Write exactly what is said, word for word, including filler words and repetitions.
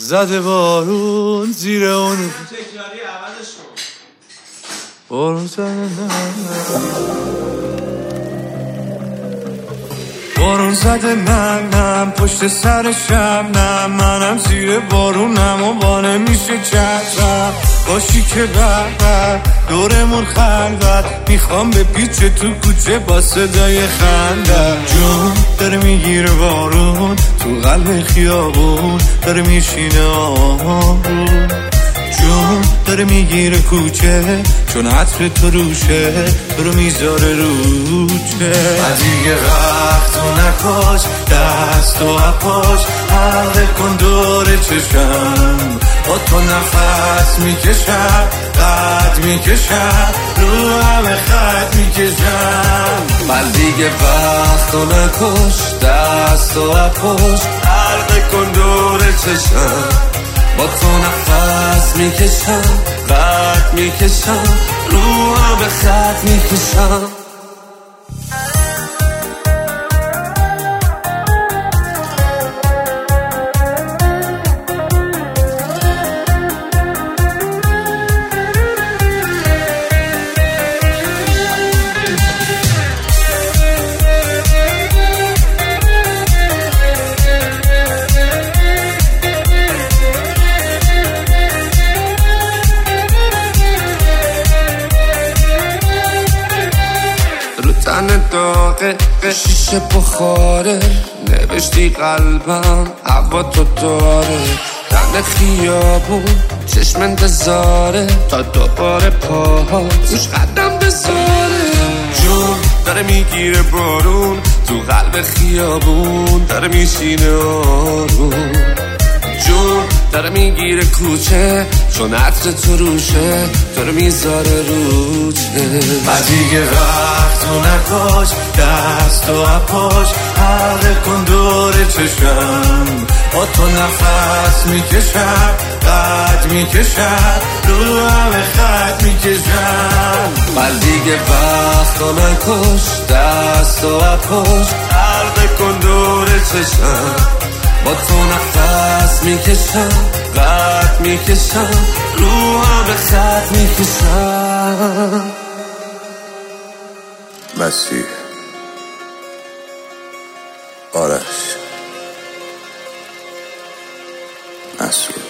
زده بارون زیر اون بارون زده نه بارون زده من نم پشت سرشم نه منم زیر بارونم و بانه میشه چترم باشی که بر دورمون خلوت میخوام به پیچ تو کوچه با صدای خنده جون داره میگیره بارون تو قلب خیابون داره میشینه آروم جون داره میگیره کوچه چون عطر تو روشه تو رو میذاره روچه دیگه وقت و نکاش دست و اپاش حلقه کن دور چشم با تو نفس میکشم قد میکشم رو همه خط میکشم من دیگه وقت و نکاش دست و اپاش حلقه کن دور چشم با تو نفس میکشم قد میکشم رو همه خط میکشم تن داغه شیشه بخاره نوشتی قلبم هوا تو داره تن خیابون چشم انتظاره تا دوباره پاها روش قدم بذاره جون داره میگیره بارون تو قلب خیابون داره میشینه آروم جون داره میگیره کوچه چون عطر تو روشه داره میذاره روچه و دیگه وقت و نکاش دست و اپاش حلقه کن دور چشم با تو نفس میکشم قد میکشم رو همه خط میکشم و دیگه وقت و نکاش دست و اپاش حلقه کن دور چشم با تو نفس میکشم قد میکشم رو همه خط میکشم مسیح آرش مسعود